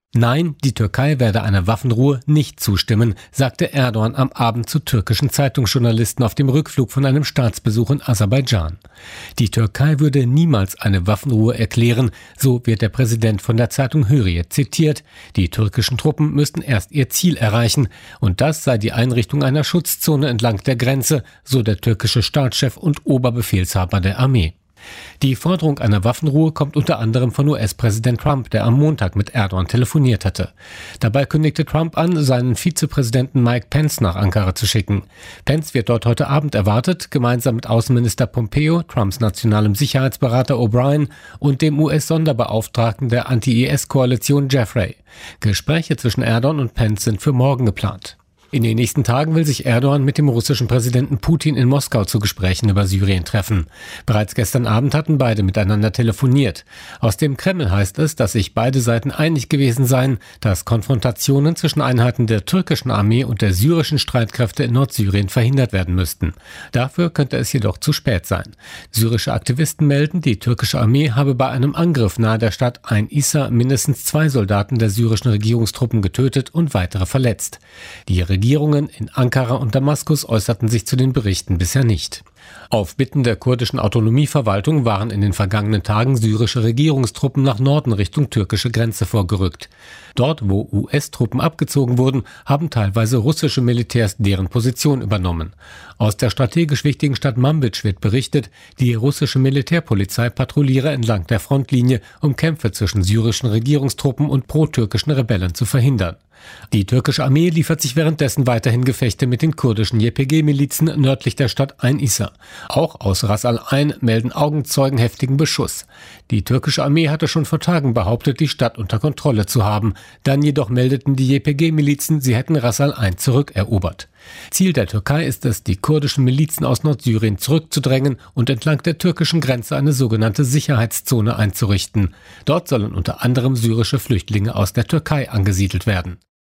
Nein, die Türkei werde einer Waffenruhe nicht zustimmen, sagte Erdogan am Abend zu türkischen Zeitungsjournalisten auf dem Rückflug von einem Staatsbesuch in Aserbaidschan. Die Türkei würde niemals eine Waffenruhe erklären, so wird der Präsident von der Zeitung Hürriyet zitiert. Die türkischen Truppen müssten erst ihr Ziel erreichen, und das sei die Einrichtung einer Schutzzone entlang der Grenze, so der türkische Staatschef und Oberbefehlshaber der Armee. Die Forderung einer Waffenruhe kommt unter anderem von US-Präsident Trump, der am Montag mit Erdogan telefoniert hatte. Dabei kündigte Trump an, seinen Vizepräsidenten Mike Pence nach Ankara zu schicken. Pence wird dort heute Abend erwartet, gemeinsam mit Außenminister Pompeo, Trumps nationalem Sicherheitsberater O'Brien und dem US-Sonderbeauftragten der Anti-IS-Koalition Jeffrey. Gespräche zwischen Erdogan und Pence sind für morgen geplant. In den nächsten Tagen will sich Erdogan mit dem russischen Präsidenten Putin in Moskau zu Gesprächen über Syrien treffen. Bereits gestern Abend hatten beide miteinander telefoniert. Aus dem Kreml heißt es, dass sich beide Seiten einig gewesen seien, dass Konfrontationen zwischen Einheiten der türkischen Armee und der syrischen Streitkräfte in Nordsyrien verhindert werden müssten. Dafür könnte es jedoch zu spät sein. Syrische Aktivisten melden, die türkische Armee habe bei einem Angriff nahe der Stadt Ain Issa mindestens 2 Soldaten der syrischen Regierungstruppen getötet und weitere verletzt. Die Regierungen in Ankara und Damaskus äußerten sich zu den Berichten bisher nicht. Auf Bitten der kurdischen Autonomieverwaltung waren in den vergangenen Tagen syrische Regierungstruppen nach Norden Richtung türkische Grenze vorgerückt. Dort, wo US-Truppen abgezogen wurden, haben teilweise russische Militärs deren Position übernommen. Aus der strategisch wichtigen Stadt Manbij wird berichtet, die russische Militärpolizei patrouilliere entlang der Frontlinie, um Kämpfe zwischen syrischen Regierungstruppen und pro-türkischen Rebellen zu verhindern. Die türkische Armee liefert sich währenddessen weiterhin Gefechte mit den kurdischen YPG-Milizen nördlich der Stadt Ain Issa. Auch aus Ras al-Ain melden Augenzeugen heftigen Beschuss. Die türkische Armee hatte schon vor Tagen behauptet, die Stadt unter Kontrolle zu haben. Dann jedoch meldeten die YPG-Milizen, sie hätten Ras al-Ain zurückerobert. Ziel der Türkei ist es, die kurdischen Milizen aus Nordsyrien zurückzudrängen und entlang der türkischen Grenze eine sogenannte Sicherheitszone einzurichten. Dort sollen unter anderem syrische Flüchtlinge aus der Türkei angesiedelt werden.